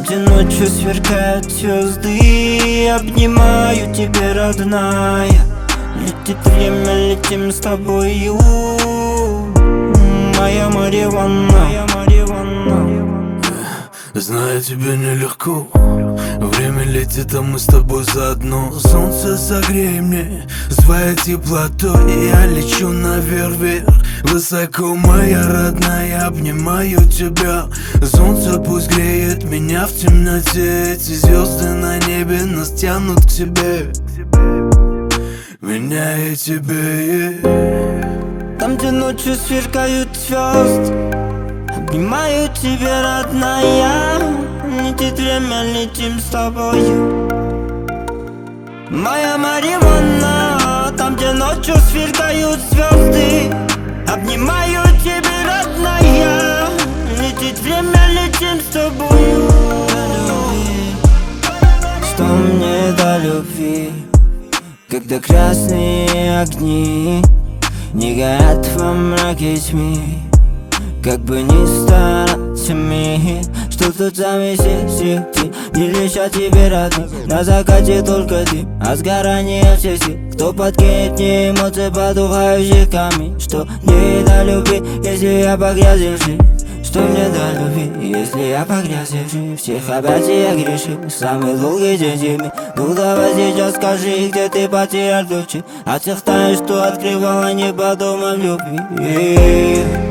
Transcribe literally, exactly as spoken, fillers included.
где ночью сверкают звезды. Обнимаю тебя, родная. Летит время, летим с тобою. Моя Мариванна, моя Мариванна. Знаю, тебе нелегко. Время летит, а мы с тобой заодно. Солнце, согрей мне своей теплотой, и я лечу наверх-вверх. Высоко, моя родная, обнимаю тебя. Солнце пусть греет меня в темноте. Эти звезды на небе нас тянут к себе. Меня и тебе. Там, где ночью сверкают звезды, обнимаю тебя, родная. Летит время, летим с тобою. Моя Мариванна. Там, где ночью сверкают звезды, обнимаю тебя, родная. Летит время, летим с тобою. Что мне до любви, когда красные огни не горят во мраке тьмы? Как бы ни стараться мир, что тут замесить, не лишат тебе родных. На закате только ты, а сгорание все сил. Кто подкинет мне эмоции, потухающих камней? Что мне до любви, если я погрязивший? Что мне до любви, если я погрязивший? Всех объятий я грешил, самый долгий день зимы. Ну давай сейчас скажи, где ты потерял ключи от тех тайн, что открывала небо дома в любви.